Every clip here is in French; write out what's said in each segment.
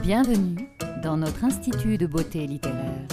Bienvenue dans notre Institut de beauté littéraire.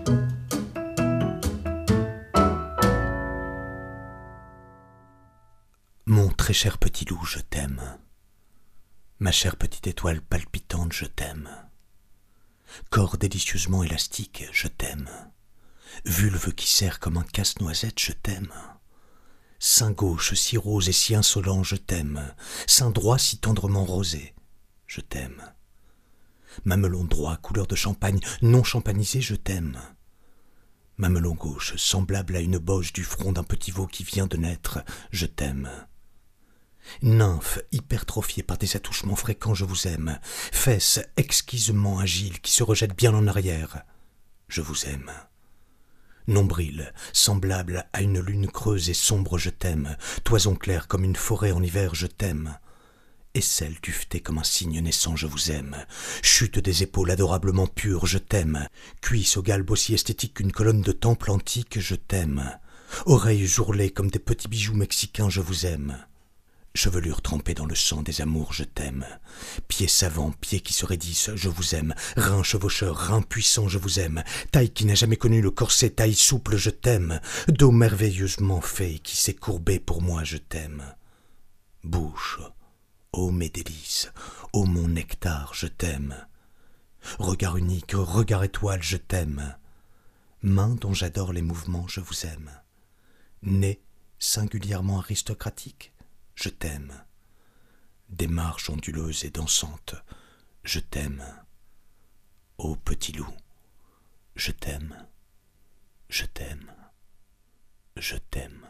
Mon très cher petit loup, je t'aime. Ma chère petite étoile palpitante, je t'aime. Corps délicieusement élastique, je t'aime. Vulve qui serre comme un casse-noisette, je t'aime. Sein gauche si rose et si insolent, je t'aime. Sein droit si tendrement rosé, je t'aime. Mamelon droit, couleur de champagne, non champanisé, je t'aime. Mamelon gauche, semblable à une bosse du front d'un petit veau qui vient de naître, je t'aime. Nymphe hypertrophiée par des attouchements fréquents, je vous aime. Fesses exquisement agiles qui se rejettent bien en arrière, je vous aime. Nombril, semblable à une lune creuse et sombre, je t'aime. Toison claire comme une forêt en hiver, je t'aime. Aisselle duvetée comme un cygne naissant, je vous aime. Chute des épaules adorablement pures, je t'aime. Cuisse au galbe aussi esthétique qu'une colonne de temple antique, je t'aime. Oreilles ourlées comme des petits bijoux mexicains, je vous aime. Chevelure trempée dans le sang des amours, je t'aime. Pieds savants, pieds qui se raidissent, je vous aime. Reins chevaucheurs, reins puissants, je vous aime. Taille qui n'a jamais connu le corset, taille souple, je t'aime. Dos merveilleusement fait qui s'est courbé pour moi, je t'aime. Bouche, ô mes délices, ô mon nectar, je t'aime. Regard unique, regard étoile, je t'aime. Main dont j'adore les mouvements, je vous aime. Nez singulièrement aristocratique, je t'aime. Démarche onduleuse et dansante, je t'aime. Ô petit loup, je t'aime, je t'aime, je t'aime.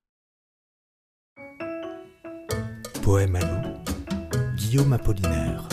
Poème à loup, Guillaume Apollinaire.